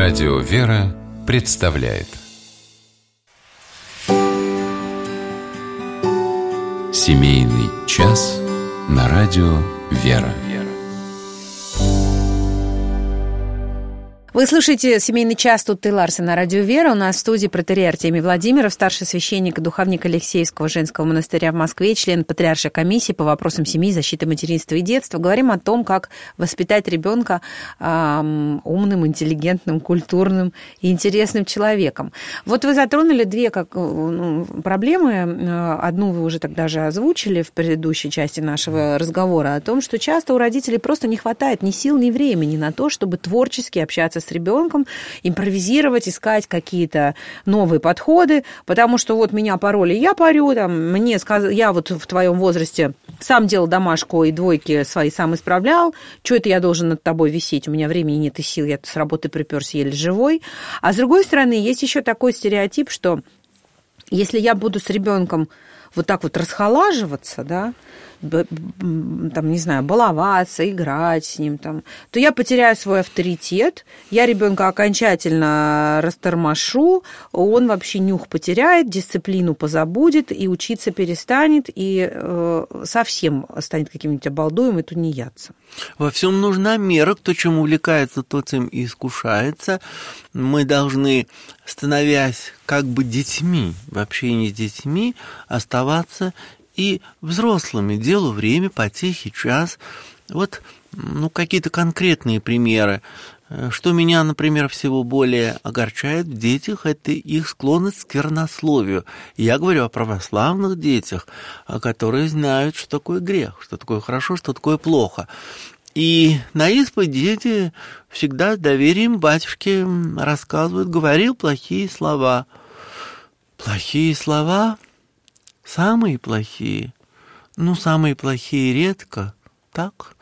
Радио «Вера» представляет Семейный час на радио «Вера». Вы слушаете «Семейный час» тут и Ларсен на радио «Вера». У нас в студии протоиерей Артемий Владимиров, старший священник и духовник Алексеевского женского монастыря в Москве, член патриаршей комиссии по вопросам семьи, защиты материнства и детства. Говорим о том, как воспитать ребенка умным, интеллигентным, культурным и интересным человеком. Вот вы затронули две проблемы. Одну вы уже тогда же озвучили в предыдущей части нашего разговора о том, что часто у родителей просто не хватает ни сил, ни времени на то, чтобы творчески общаться с ребенком, импровизировать, искать какие-то новые подходы, потому что вот меня пароли, я парю, там, я вот в твоем возрасте сам делал домашку и двойки свои сам исправлял, что это я должен над тобой висеть, у меня времени нет и сил, я с работы приперся еле живой. А с другой стороны, есть еще такой стереотип, что если я буду с ребенком вот так вот расхолаживаться, да, там, не знаю, баловаться, играть с ним, там, то я потеряю свой авторитет, я ребенка окончательно растормошу, он вообще нюх потеряет, дисциплину позабудет, и учиться перестанет, и совсем станет каким-нибудь обалдуем и тунеядцем. Во всем нужна мера, кто чем увлекается, тот им и искушается. Мы должны, становясь как бы детьми, в общении с детьми, оставаться и взрослыми, делу время, потехи, час. Вот какие-то конкретные примеры. Что меня, например, всего более огорчает в детях, это их склонность к сквернословию. Я говорю о православных детях, которые знают, что такое грех, что такое хорошо, что такое плохо. И на исповедь дети всегда с доверием батюшке рассказывают, говорил плохие слова. Плохие слова? Самые плохие? Самые плохие редко, так?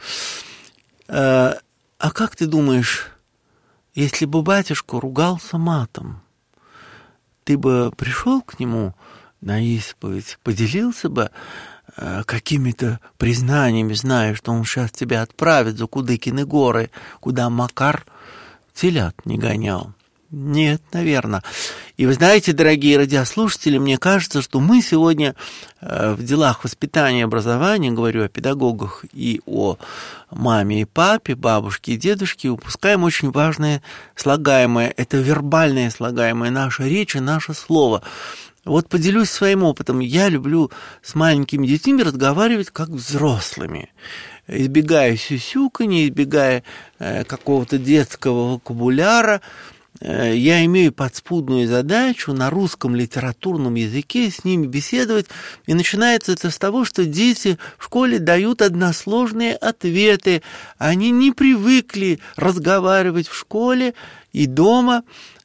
А как ты думаешь, если бы батюшка ругался матом, ты бы пришел к нему на исповедь, поделился бы какими-то признаниями, зная, что он сейчас тебя отправит за Кудыкины горы, куда Макар телят не гонял? Нет, наверное. И вы знаете, дорогие радиослушатели, мне кажется, что мы сегодня в делах воспитания и образования, говорю о педагогах и о маме и папе, бабушке и дедушке, упускаем очень важное слагаемое. Это вербальное слагаемое, наша речь и наше слово. Вот поделюсь своим опытом. Я люблю с маленькими детьми разговаривать как взрослыми, избегая сюсюканья, избегая какого-то детского вокабуляра. Я имею подспудную задачу на русском литературном языке с ними беседовать, и начинается это с того, что дети в школе дают односложные ответы. Они не привыкли разговаривать в школе и дома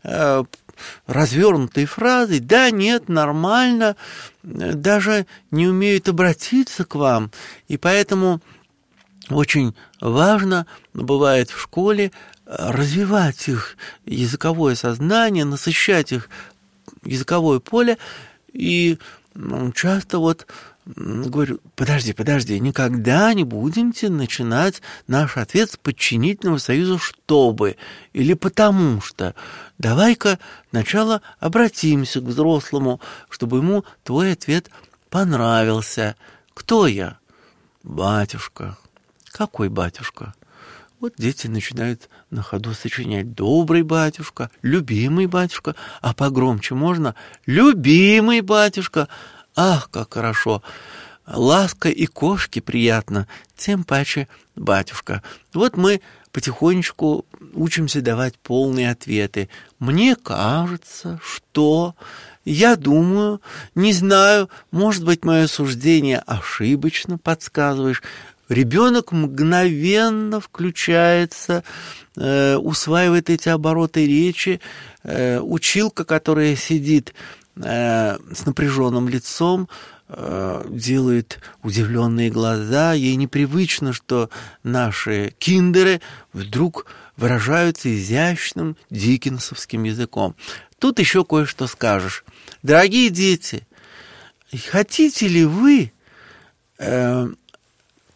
развернутой фразой «да», «нет», «нормально», даже не умеют обратиться к вам. И поэтому очень важно бывает в школе развивать их языковое сознание, насыщать их языковое поле. И часто говорю, подожди, никогда не будемте начинать наш ответ с подчинительного союза «чтобы» или «потому что». Давай-ка сначала обратимся к взрослому, чтобы ему твой ответ понравился. Кто я? Батюшка. Какой батюшка? Вот дети начинают на ходу сочинять «добрый батюшка», «любимый батюшка», а погромче можно «любимый батюшка». Ах, как хорошо! Ласка и кошке приятно, тем паче батюшка. Вот мы потихонечку учимся давать полные ответы. Мне кажется, что... Я думаю, не знаю, может быть, мое суждение ошибочно, подсказываешь. Ребенок мгновенно включается, усваивает эти обороты речи. Училка, которая сидит с напряженным лицом, делает удивленные глаза. Ей непривычно, что наши киндеры вдруг выражаются изящным диккенсовским языком. Тут еще кое-что скажешь. Дорогие дети, хотите ли вы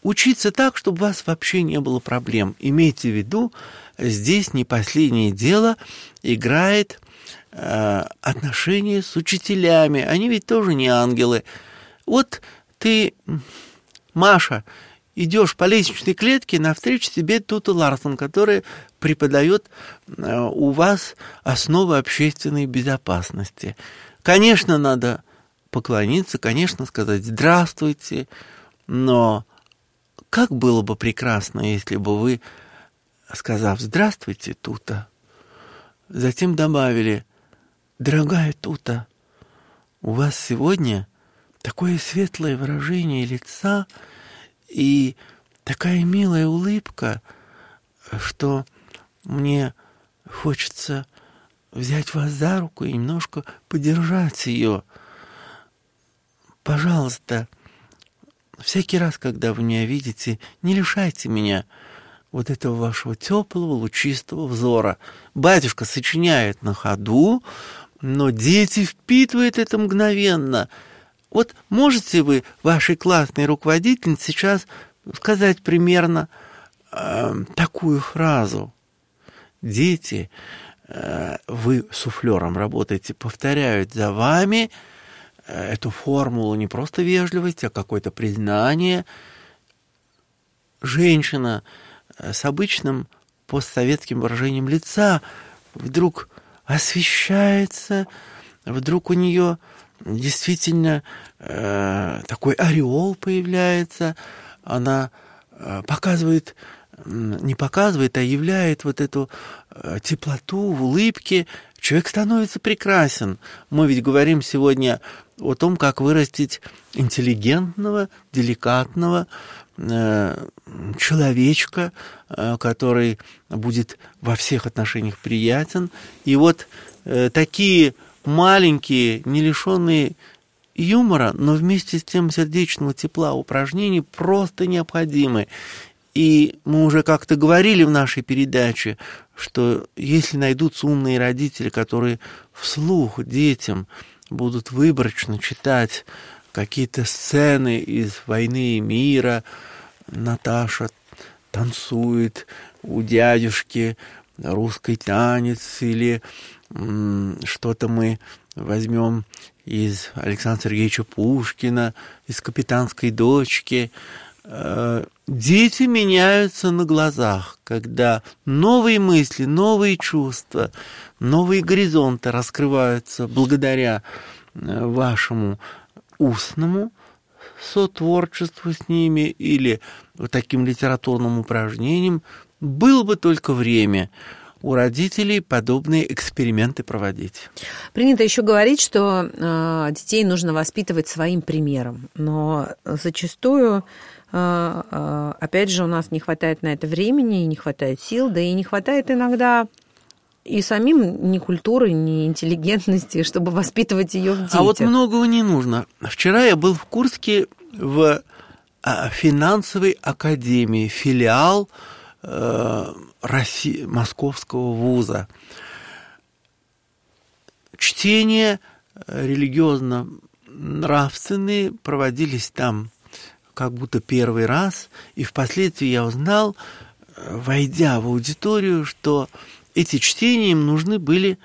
учиться так, чтобы у вас вообще не было проблем. Имейте в виду, здесь не последнее дело играет отношения с учителями. Они ведь тоже не ангелы. Вот ты, Маша, идешь по лестничной клетке, навстречу тебе Тута Ларсон, который преподает у вас основы общественной безопасности. Конечно, надо поклониться, конечно, сказать «здравствуйте», но как было бы прекрасно, если бы вы, сказав «здравствуйте, Тута», затем добавили «дорогая Тута, у вас сегодня такое светлое выражение лица и такая милая улыбка, что мне хочется взять вас за руку и немножко подержать ее. Пожалуйста, всякий раз, когда вы меня видите, не лишайте меня вот этого вашего теплого, лучистого взора». Батюшка сочиняет на ходу, но дети впитывают это мгновенно. Вот можете вы вашей классной руководительнице сейчас сказать примерно такую фразу? Дети, вы суфлером работаете, повторяют за вами эту формулу не просто вежливости, а какое-то признание. Женщина с обычным постсоветским выражением лица вдруг освещается, вдруг у нее действительно такой ореол появляется, она показывает, не показывает, а являет вот эту теплоту в улыбке. Человек становится прекрасен. Мы ведь говорим сегодня о том, как вырастить интеллигентного, деликатного человечка, который будет во всех отношениях приятен. И вот такие маленькие, не лишенные юмора, но вместе с тем сердечного тепла упражнений просто необходимы. И мы уже как-то говорили в нашей передаче, что если найдутся умные родители, которые вслух детям будут выборочно читать какие-то сцены из «Войны и мира», Наташа танцует у дядюшки русский танец, или что-то мы возьмем из Александра Сергеевича Пушкина, из «Капитанской дочки». Дети меняются на глазах, когда новые мысли, новые чувства, новые горизонты раскрываются благодаря вашему устному сотворчеству с ними или вот таким литературным упражнениям. Было бы только время у родителей подобные эксперименты проводить. Принято еще говорить, что детей нужно воспитывать своим примером, но зачастую, опять же, у нас не хватает на это времени, не хватает сил, да и не хватает иногда и самим ни культуры, ни интеллигентности, чтобы воспитывать ее в детях. А вот многого не нужно. Вчера я был в Курске в финансовой академии, филиал Московского вуза. Чтения религиозно-нравственные проводились там как будто первый раз, и впоследствии я узнал, войдя в аудиторию, что эти чтения им нужны были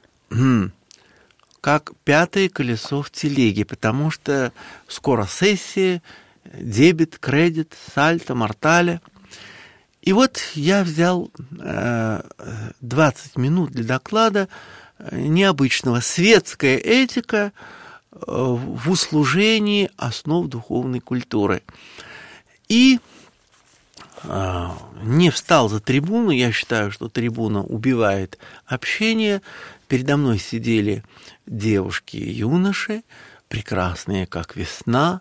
как пятое колесо в телеге, потому что скоро сессия, дебет, кредит, сальто, мортале. И вот я взял 20 минут для доклада необычного «Светская этика в услужении основ духовной культуры». И не встал за трибуну, я считаю, что трибуна убивает общение. Передо мной сидели девушки и юноши, прекрасные, как весна.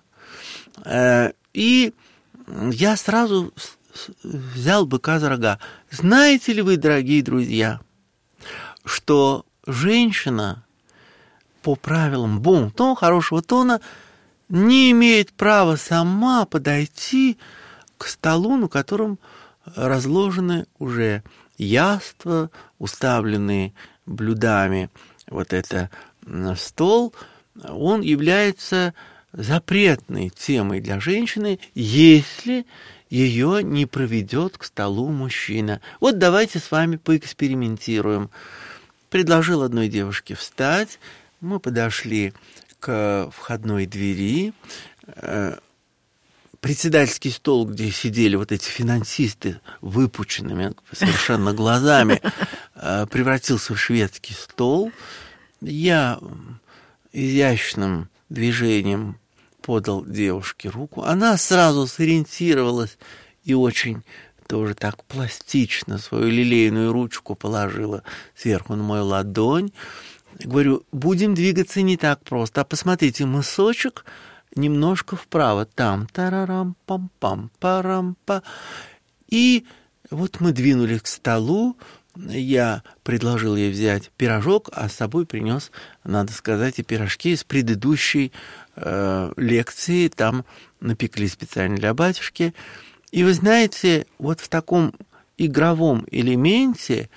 И я сразу взял быка за рога. Знаете ли вы, дорогие друзья, что женщина по правилам бон-тон, хорошего тона, не имеет права сама подойти к столу, на котором разложены уже яства, уставленные блюдами. Вот это стол, он является запретной темой для женщины, если ее не проведет к столу мужчина. Вот давайте с вами поэкспериментируем. Предложил одной девушке встать, мы подошли к входной двери. Председательский стол, где сидели вот эти финансисты выпученными совершенно глазами, превратился в шведский стол. Я изящным движением подал девушке руку. Она сразу сориентировалась и очень тоже так пластично свою лилейную ручку положила сверху на мою ладонь. Говорю, будем двигаться не так просто. А посмотрите, мысочек немножко вправо. Там тарарам-пам-пам-парам-па. И вот мы двинулись к столу. Я предложил ей взять пирожок, а с собой принес, надо сказать, и пирожки из предыдущей лекции. Там напекли специально для батюшки. И вы знаете, вот в таком игровом элементе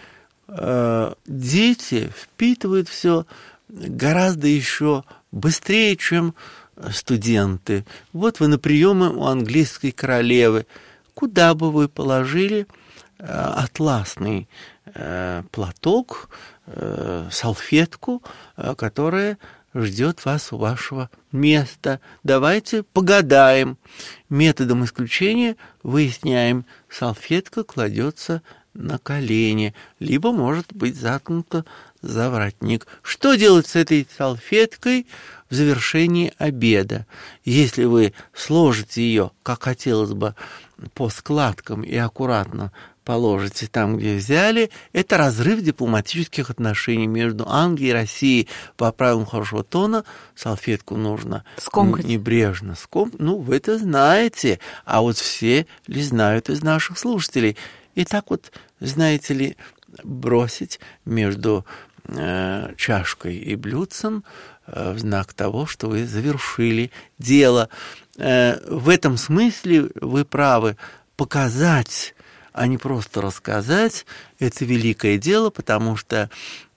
дети впитывают все гораздо еще быстрее, чем студенты. Вот вы на приеме у английской королевы. Куда бы вы положили атласный платок, салфетку, которая ждет вас у вашего места? Давайте погадаем. Методом исключения выясняем, салфетка кладется на колени, либо может быть заткнута за воротник. Что делать с этой салфеткой в завершении обеда? Если вы сложите ее, как хотелось бы, по складкам и аккуратно положите там, где взяли, это разрыв дипломатических отношений между Англией и Россией. По правилам хорошего тона салфетку нужно скомкать. Небрежно скомкать. Ну, вы это знаете, а вот все ли знают из наших слушателей. И так вот, знаете ли, бросить между чашкой и блюдцем в знак того, что вы завершили дело. В этом смысле вы правы. Показать, а не просто рассказать, это великое дело, потому что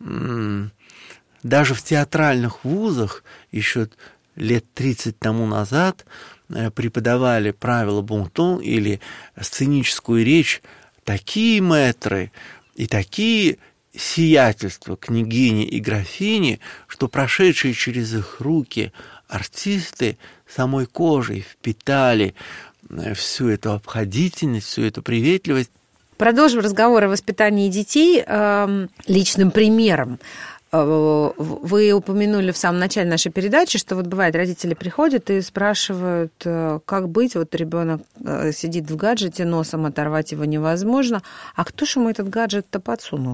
даже в театральных вузах еще лет 30 тому назад преподавали правила бон-тон или сценическую речь такие мэтры и такие сиятельства княгини и графини, что прошедшие через их руки артисты самой кожей впитали всю эту обходительность, всю эту приветливость. Продолжим разговор о воспитании детей личным примером. Вы упомянули в самом начале нашей передачи, что вот бывает, родители приходят и спрашивают, как быть, вот ребенок сидит в гаджете, носом оторвать его невозможно, а кто же ему этот гаджет-то подсунул?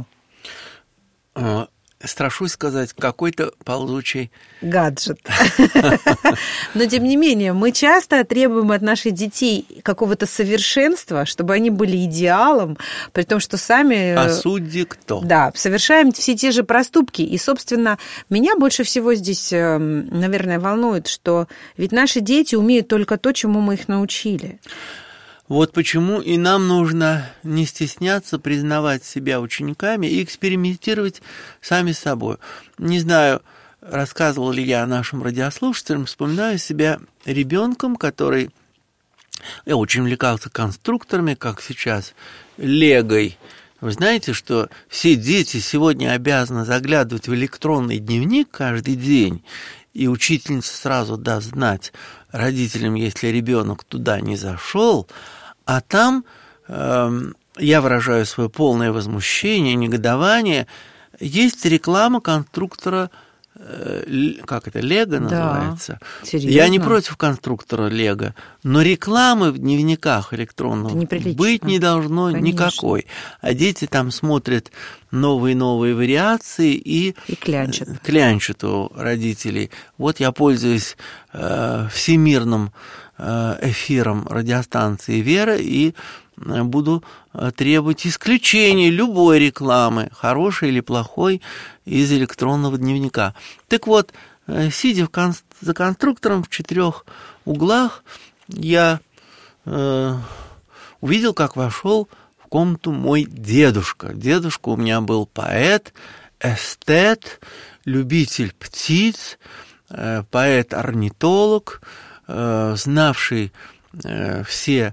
Страшусь сказать, какой-то ползучий гаджет. Но, тем не менее, мы часто требуем от наших детей какого-то совершенства, чтобы они были идеалом, при том, что сами... А судьи кто? Да, совершаем все те же проступки. И, собственно, меня больше всего здесь, наверное, волнует, что ведь наши дети умеют только то, чему мы их научили. Вот почему и нам нужно не стесняться признавать себя учениками и экспериментировать сами с собой. Не знаю, рассказывал ли я нашим радиослушателям, вспоминаю себя ребенком, который... Я очень увлекался конструкторами, как сейчас, легой. Вы знаете, что все дети сегодня обязаны заглядывать в электронный дневник каждый день, и учительница сразу даст знать родителям, если ребенок туда не зашел, а там я выражаю свое полное возмущение, негодование. Есть реклама конструктора, как это, Лего называется? Да, я не против конструктора Лего, но рекламы в дневниках электронных быть не должно, конечно, никакой. А дети там смотрят новые вариации и клянчат у родителей. Вот я пользуюсь всемирным эфиром радиостанции «Вера» и буду требовать исключения любой рекламы, хорошей или плохой, из электронного дневника. Так вот, сидя за конструктором в 4 углах, я увидел, как вошел в комнату мой дедушка. Дедушка у меня был поэт, эстет, любитель птиц, поэт-орнитолог, знавший все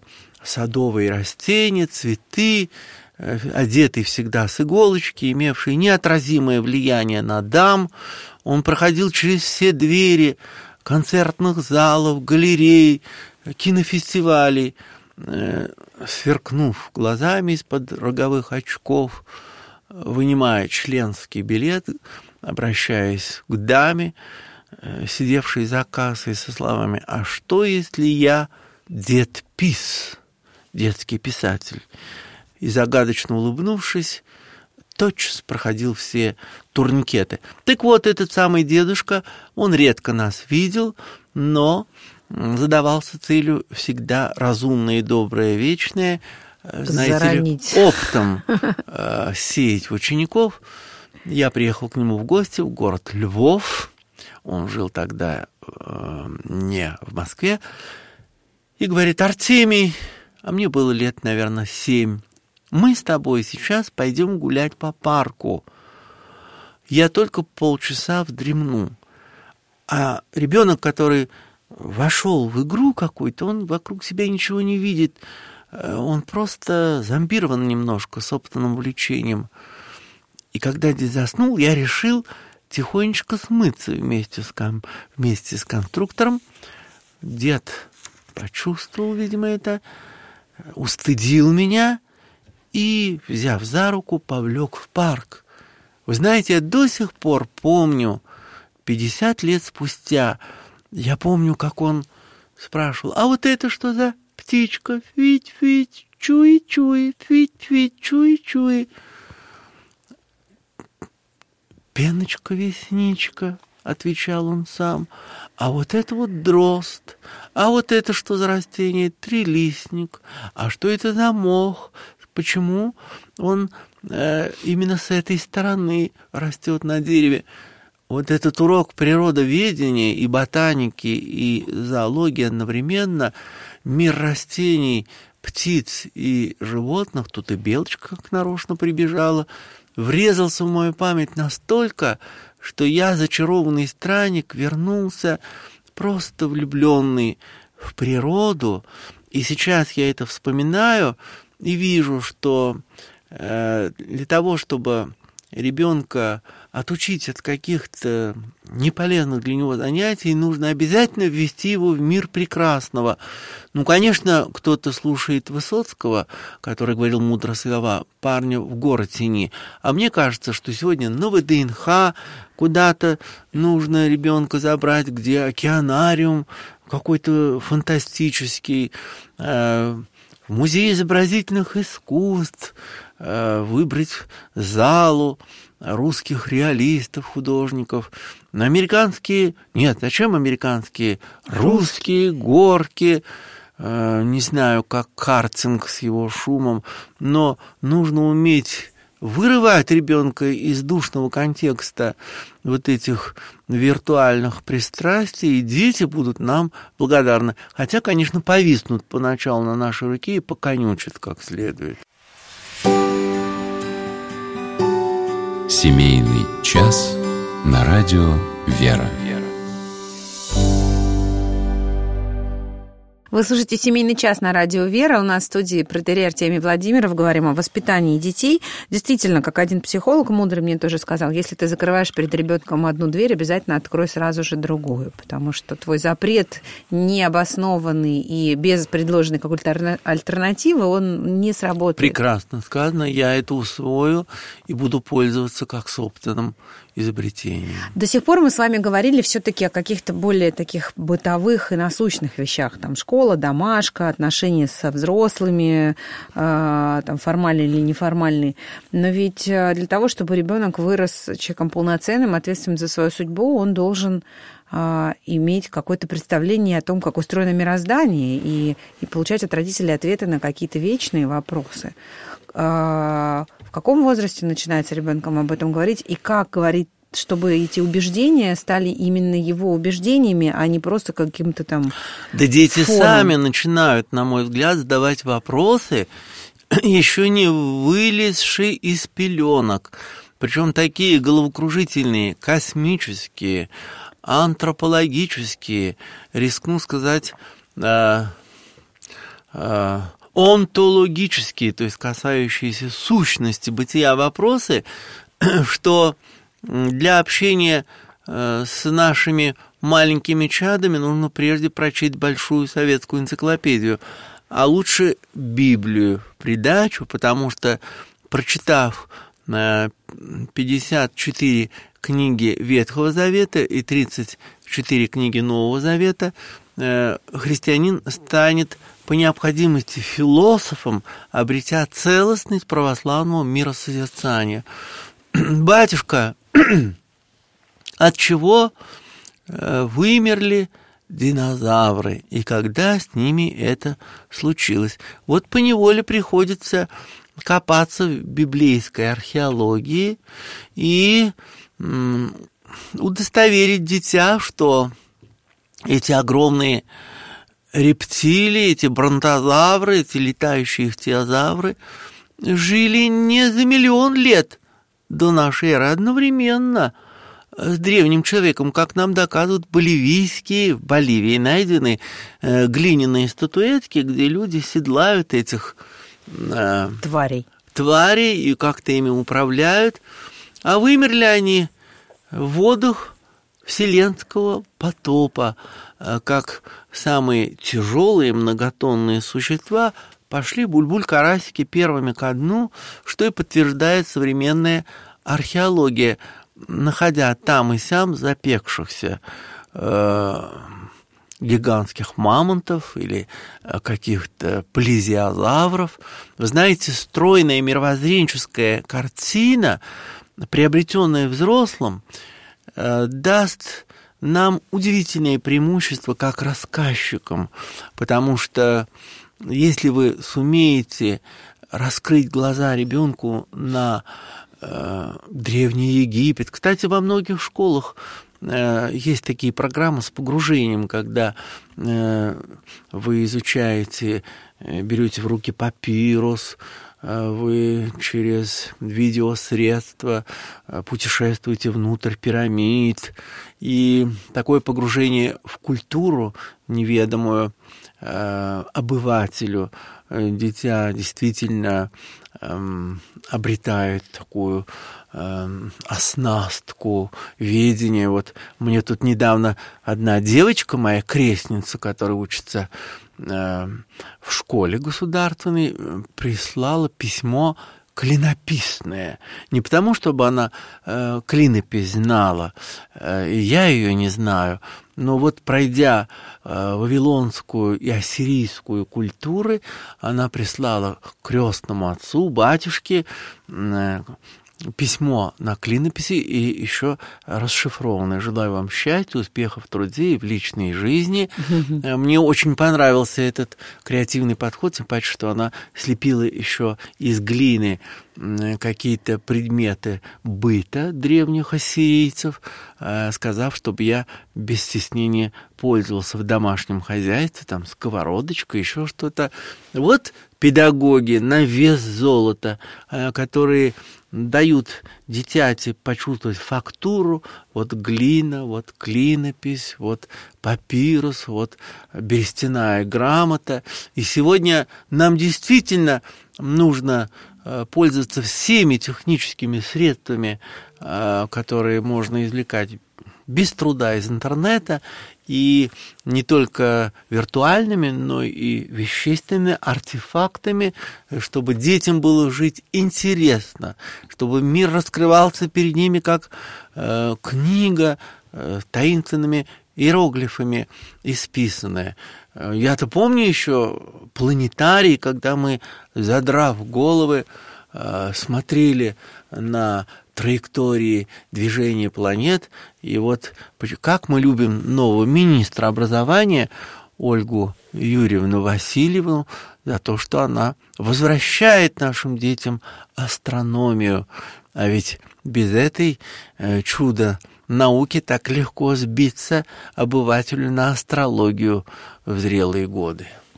садовые растения, цветы, одетый всегда с иголочки, имевший неотразимое влияние на дам. Он проходил через все двери концертных залов, галерей, кинофестивалей, сверкнув глазами из-под роговых очков, вынимая членский билет, обращаясь к даме, сидевшей за кассой, со словами: «А что, если я дед Пис, детский писатель?» И, загадочно улыбнувшись, тотчас проходил все турникеты. Так вот, этот самый дедушка, он редко нас видел, но задавался целью всегда разумное и доброе, вечное, знаете ли, оптом сеять в учеников. Я приехал к нему в гости в город Львов. Он жил тогда не в Москве. И говорит: «Артемий», а мне было лет, наверное, 7, «мы с тобой сейчас пойдем гулять по парку. Я только полчаса вдремну». А ребенок, который вошел в игру какую-то, он вокруг себя ничего не видит. Он просто зомбирован немножко собственным влечением. И когда дед заснул, я решил тихонечко смыться вместе с конструктором. Дед почувствовал, видимо, это, устыдил меня и, взяв за руку, повлек в парк. Вы знаете, я до сих пор помню, 50 лет спустя, я помню, как он спрашивал: «А вот это что за птичка? Фить-фить, чуи-чуи, фить-фить, чуи-чуи». «Пеночка-весничка», — отвечал он сам. «А вот это вот дрозд. А вот это что за растение? Трилистник. А что это за мох? Почему он именно с этой стороны растет на дереве?» Вот этот урок природоведения и ботаники, и зоологии одновременно, мир растений, птиц и животных, тут и белочка как нарочно прибежала, врезался в мою память настолько, что я, зачарованный странник, вернулся просто влюбленный в природу. И сейчас я это вспоминаю и вижу, что для того, чтобы ребенка отучить от каких-то неполезных для него занятий, нужно обязательно ввести его в мир прекрасного. Ну, конечно, кто-то слушает Высоцкого, который говорил мудро слова: «Парня в город тяни». А мне кажется, что сегодня на ВДНХ куда-то нужно ребенка забрать, где океанариум какой-то фантастический, в музей изобразительных искусств, выбрать залу русских реалистов, художников. Американские... Нет, зачем американские? Русские горки, не знаю, как картинг с его шумом, но нужно уметь вырывать ребенка из душного контекста вот этих виртуальных пристрастий, и дети будут нам благодарны. Хотя, конечно, повиснут поначалу на нашей руке и поконючат как следует. Семейный час на радио «Вера». Вы слушаете «Семейный час» на радио «Вера». У нас в студии протоиерей Артемий Владимиров. Говорим о воспитании детей. Действительно, как один психолог мудрый мне тоже сказал, если ты закрываешь перед ребенком одну дверь, обязательно открой сразу же другую, потому что твой запрет необоснованный и без предложенной какой-то альтернативы, он не сработает. Прекрасно сказано. Я это усвою и буду пользоваться как собственным изобретением. До сих пор мы с вами говорили все-таки о каких-то более таких бытовых и насущных вещах. Там школа, домашка, отношения со взрослыми, там формальные или неформальные. Но ведь для того, чтобы ребенок вырос человеком полноценным, ответственным за свою судьбу, он должен иметь какое-то представление о том, как устроено мироздание, и получать от родителей ответы на какие-то вечные вопросы. В каком возрасте начинается ребенком об этом говорить, и как говорить, чтобы эти убеждения стали именно его убеждениями, а не просто каким-то там Да дети фоном. Сами начинают, на мой взгляд, задавать вопросы, еще не вылезшие из пеленок. Причем такие головокружительные, космические, антропологические, рискну сказать, онтологические, то есть касающиеся сущности бытия вопросы, что для общения с нашими маленькими чадами нужно прежде прочесть большую советскую энциклопедию, а лучше Библию в придачу, потому что, прочитав 54 книги Ветхого Завета и 34 книги Нового Завета, христианин станет по необходимости философом, обретя целостность православного миросозерцания. Батюшка, от чего вымерли динозавры и когда с ними это случилось? Вот поневоле приходится копаться в библейской археологии и удостоверить дитя, что эти огромные рептилии, эти бронтозавры, эти летающие ихтиозавры жили не за миллион лет до нашей эры, одновременно с древним человеком, как нам доказывают боливийские, в Боливии найдены глиняные статуэтки, где люди седлают этих тварей и как-то ими управляют. А вымерли они в водах вселенского потопа, как самые тяжелые многотонные существа пошли бульбуль-карасики первыми ко дну, что и подтверждает современная археология, находя там и сям запекшихся гигантских мамонтов или каких-то плезиозавров. Вы знаете, стройная мировоззренческая картина, приобретенная взрослым, даст нам удивительное преимущество как рассказчикам, потому что если вы сумеете раскрыть глаза ребенку на Древний Египет. Кстати, во многих школах есть такие программы с погружением, когда вы изучаете, берете в руки папирус, вы через видеосредства путешествуете внутрь пирамид. И такое погружение в культуру неведомую обывателю дитя действительно обретает такую оснастку, ведение. Вот мне тут недавно одна девочка, моя крестница, которая учится в школе государственной, прислала письмо клинописное. Не потому, чтобы она клинопись знала, и я ее не знаю, но вот пройдя вавилонскую и ассирийскую культуры, она прислала крестному отцу, батюшке, письмо на клинописи и еще расшифрованное. Желаю вам счастья, успехов в труде и в личной жизни. Мне очень понравился этот креативный подход, тем паче, что она слепила еще из глины какие-то предметы быта древних ассирийцев, сказав, чтобы я без стеснения пользовался в домашнем хозяйстве, там сковородочка, еще что-то. Вот педагоги на вес золота, которые дают дитяти почувствовать фактуру, вот глина, вот клинопись, вот папирус, вот берестяная грамота. И сегодня нам действительно нужно пользоваться всеми техническими средствами, которые можно извлекать без труда из интернета, и не только виртуальными, но и вещественными артефактами, чтобы детям было жить интересно, чтобы мир раскрывался перед ними как книга таинственными иероглифами исписанная. Я-то помню еще планетарий, когда мы, задрав головы, смотрели на траектории движения планет. И вот как мы любим нового министра образования Ольгу Юрьевну Васильевну за то, что она возвращает нашим детям астрономию. А ведь без этой чуда науки так легко сбиться обывателю на астрологию в зрелые годы.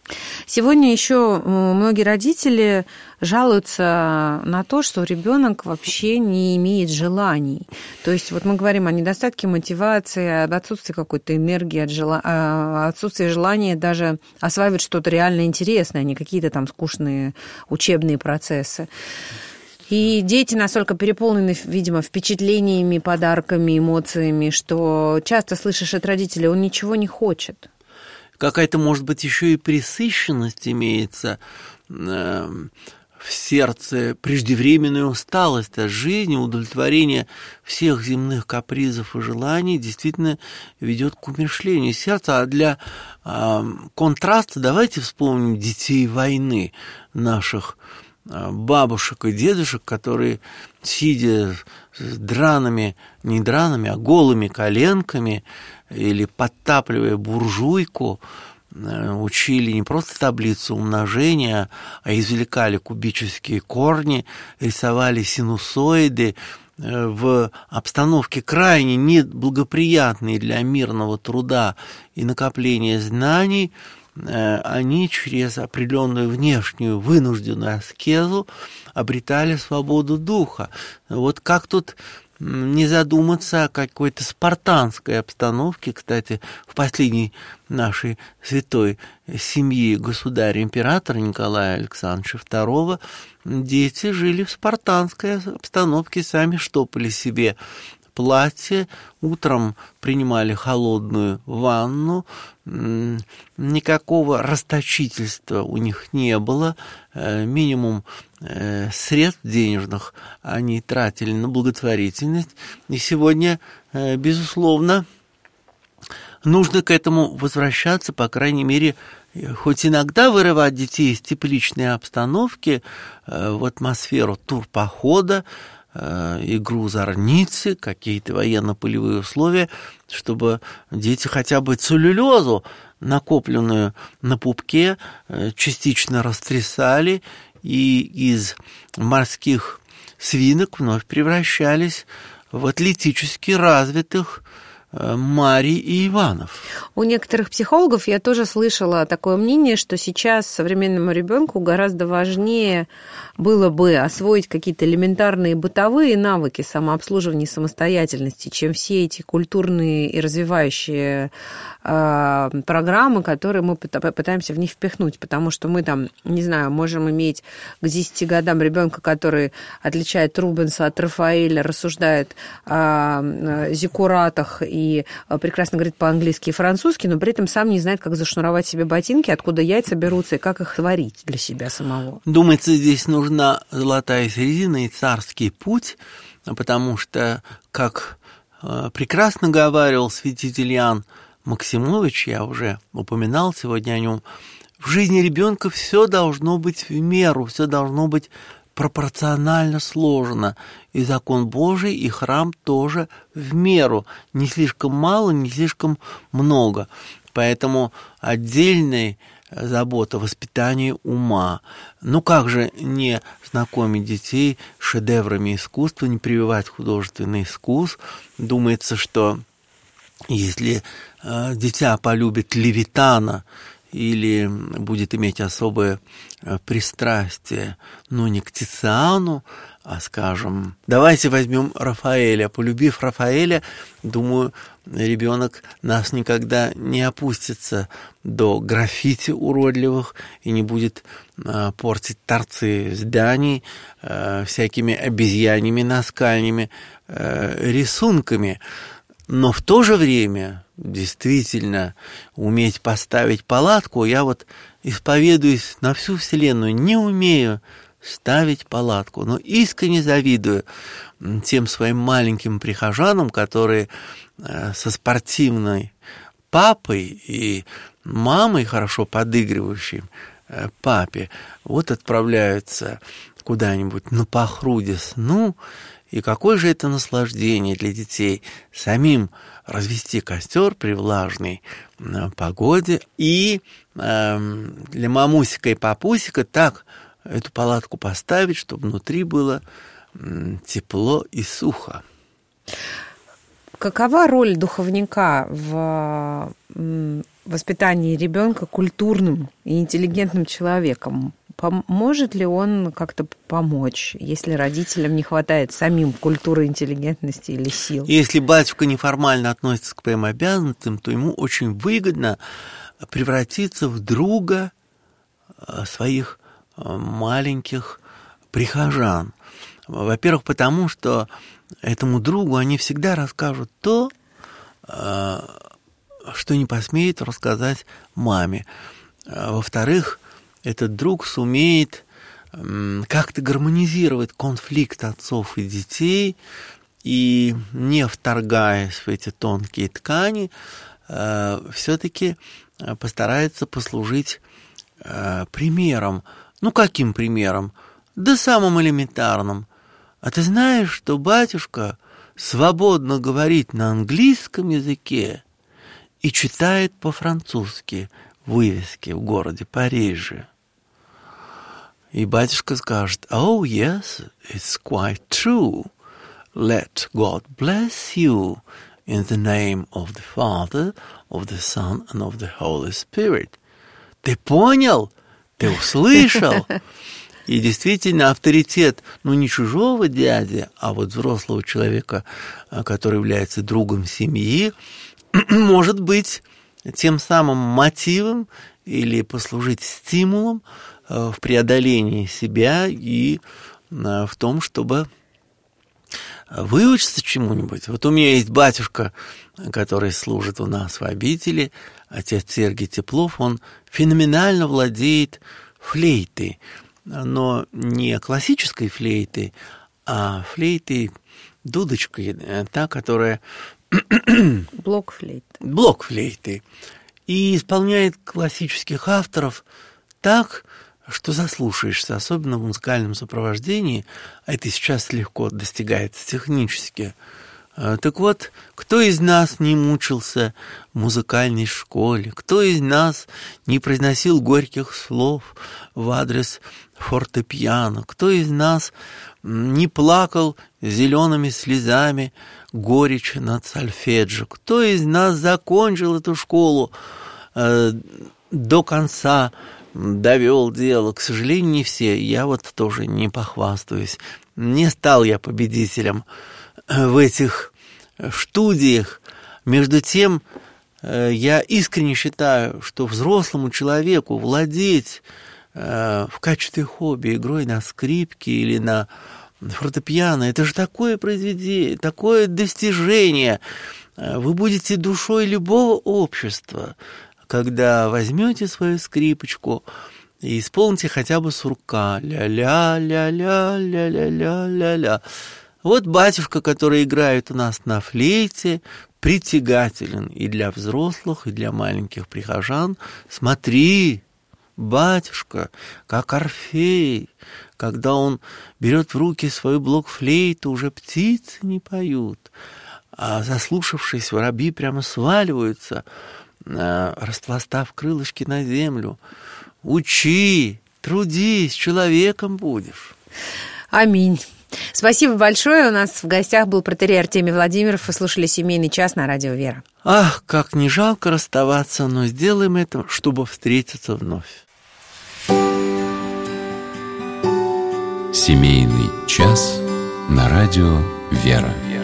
Сегодня еще многие родители жалуются на то, что ребенок вообще не имеет желаний. То есть вот мы говорим о недостатке мотивации, об отсутствии какой-то энергии, отсутствии желания даже осваивать что-то реально интересное, а не какие-то там скучные учебные процессы. И дети настолько переполнены, видимо, впечатлениями, подарками, эмоциями, что часто слышишь от родителей, он ничего не хочет. Какая-то, может быть, еще и пресыщенность имеется в сердце, преждевременная усталость от жизни, удовлетворение всех земных капризов и желаний действительно ведет к умершлению сердца. А для контраста давайте вспомним детей войны, наших бабушек и дедушек, которые, сидя с драными, не драными, а голыми коленками или подтапливая буржуйку, учили не просто таблицу умножения, а извлекали кубические корни, рисовали синусоиды в обстановке крайне неблагоприятной для мирного труда и накопления знаний. Они через определенную внешнюю вынужденную аскезу обретали свободу духа. Вот как тут не задуматься о какой-то спартанской обстановке? Кстати, в последней нашей святой семьи государя-императора Николая Александровича II дети жили в спартанской обстановке, сами штопали себе платье, утром принимали холодную ванну, никакого расточительства у них не было, минимум средств денежных они тратили на благотворительность. И сегодня, безусловно, нужно к этому возвращаться, по крайней мере, хоть иногда вырывать детей из тепличной обстановки в атмосферу турпохода, игру зорницы, какие-то военно-полевые условия, чтобы дети хотя бы целлюлезу, накопленную на пупке, частично растрясали и из морских свинок вновь превращались в атлетически развитых Марий и Иванов. У некоторых психологов я тоже слышала такое мнение, что сейчас современному ребенку гораздо важнее было бы освоить какие-то элементарные бытовые навыки самообслуживания и самостоятельности, чем все эти культурные и развивающие программы, которые мы пытаемся в них впихнуть, потому что мы там, не знаю, можем иметь к 10 годам ребенка, который отличает Рубенса от Рафаэля, рассуждает о зиккуратах и прекрасно говорит по-английски и французски, но при этом сам не знает, как зашнуровать себе ботинки, откуда яйца берутся и как их варить для себя самого. Думается, здесь нужна золотая середина и царский путь, потому что, как прекрасно говаривал святитель Иоанн Максимович, я уже упоминал сегодня о нем, в жизни ребенка все должно быть в меру, все должно быть пропорционально сложно. И закон Божий, и храм тоже в меру. Не слишком мало, не слишком много. Поэтому отдельная забота о воспитании ума. Ну как же не знакомить детей с шедеврами искусства, не прививать художественный искус? Думается, что если дитя полюбит Левитана или будет иметь особое пристрастие, но не к Тициану, а, скажем, давайте возьмем Рафаэля. Полюбив Рафаэля, думаю, ребенок нас никогда не опустится до граффити уродливых и не будет портить торцы зданий всякими обезьяньими наскальными рисунками. Но в то же время действительно уметь поставить палатку, я вот исповедуюсь на всю вселенную, не умею ставить палатку, но искренне завидую тем своим маленьким прихожанам, которые со спортивной папой и мамой, хорошо подыгрывающей папе, вот отправляются куда-нибудь на Пахрудис. Ну, и какое же это наслаждение для детей самим развести костер при влажной погоде и для мамусика и папусика так эту палатку поставить, чтобы внутри было тепло и сухо. Какова роль духовника в воспитании ребенка культурным и интеллигентным человеком, может ли он как-то помочь, если родителям не хватает самим культуры, интеллигентности или сил? Если батюшка неформально относится к своим обязанностям, то ему очень выгодно превратиться в друга своих маленьких прихожан. Во-первых, потому что этому другу они всегда расскажут то, что не посмеет рассказать маме. Во-вторых, этот друг сумеет как-то гармонизировать конфликт отцов и детей и, не вторгаясь в эти тонкие ткани, все-таки постарается послужить примером. Ну, каким примером? Да самым элементарным. А ты знаешь, что батюшка свободно говорит на английском языке и читает по-французски вывески в городе Париже? И батюшка скажет: «Oh, yes, it's quite true. Let God bless you in the name of the Father, of the Son and of the Holy Spirit». Ты понял? Ты услышал? И действительно авторитет, не чужого дяди, а вот взрослого человека, который является другом семьи, может быть тем самым мотивом или послужить стимулом в преодолении себя и в том, чтобы выучиться чему-нибудь. Вот у меня есть батюшка, который служит у нас в обители, отец Сергий Теплов, он феноменально владеет флейтой, но не классической флейтой, а флейтой, дудочкой, та, которая... Блокфлейт. Блокфлейтой. И исполняет классических авторов так, что заслушаешься, особенно в музыкальном сопровождении, а это сейчас легко достигается технически. Так вот, кто из нас не мучился в музыкальной школе, кто из нас не произносил горьких слов в адрес фортепиано, кто из нас не плакал зелеными слезами горечь над сольфеджио, кто из нас закончил эту школу до конца, довел дело. К сожалению, не все. Я вот тоже не похвастаюсь. Не стал я победителем в этих студиях. Между тем, я искренне считаю, что взрослому человеку владеть в качестве хобби игрой на скрипке или на фортепиано, это же такое произведение, такое достижение. Вы будете душой любого общества, когда возьмете свою скрипочку и исполните хотя бы сурка. Ля-ля-ля-ля-ля-ля-ля-ля-ля. Вот батюшка, который играет у нас на флейте, притягателен и для взрослых, и для маленьких прихожан. Смотри, батюшка, как Орфей, когда он берет в руки свою блокфлейту, уже птицы не поют, а заслушавшись, воробьи прямо сваливаются, распластав крылышки на землю. Учи, трудись, человеком будешь. Аминь. Спасибо большое. У нас в гостях был протоиерей Артемий Владимиров. Вы слушали «Семейный час» на радио «Вера». Ах, как не жалко расставаться, но сделаем это, чтобы встретиться вновь. «Семейный час» на радио «Вера».